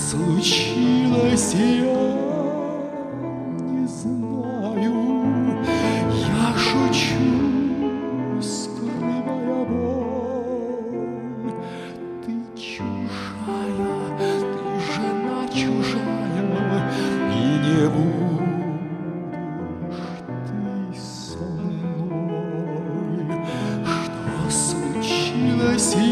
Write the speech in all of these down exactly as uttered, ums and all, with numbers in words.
случилось, я не знаю. Я шучу, скрывая боль. Ты чужая, ты жена чужая, и не будешь ты со мной. Что случилось, я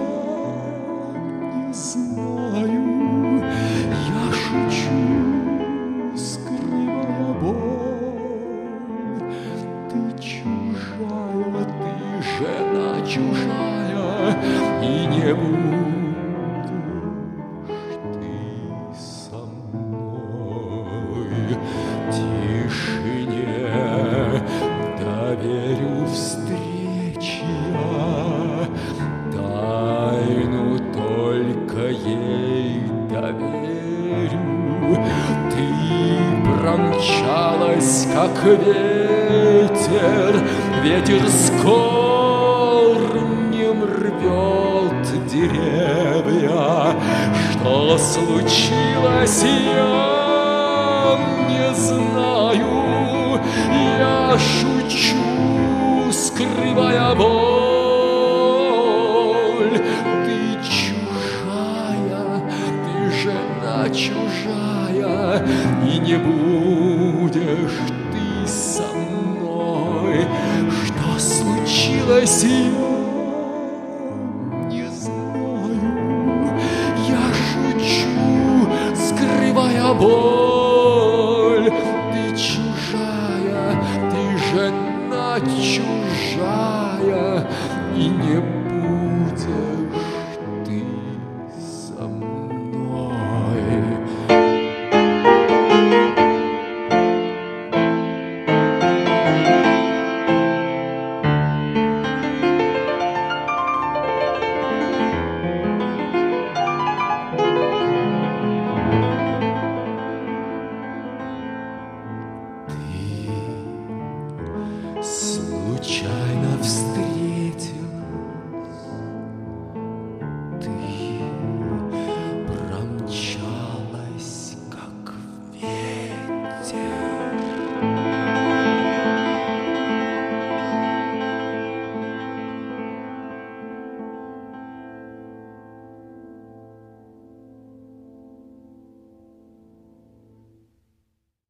не знаю. Я шучу, скрывая боль. Ты чужая, ты жена чужая, и не будешь ты со мной. Тишине доверю встречи я, тайну только ей доверю. Ты промчалась, как ветер, ветер с корнем рвет деревья. Что случилось, я не знаю. Я шучу, скрывая боль. Ты чужая, ты жена чужая, и не будешь ты со мной. Что случилось, я не знаю. Я шучу, скрывая боль. Ты чужая, ты жена чужая, и не будешь ты со мной. Случайно встретилась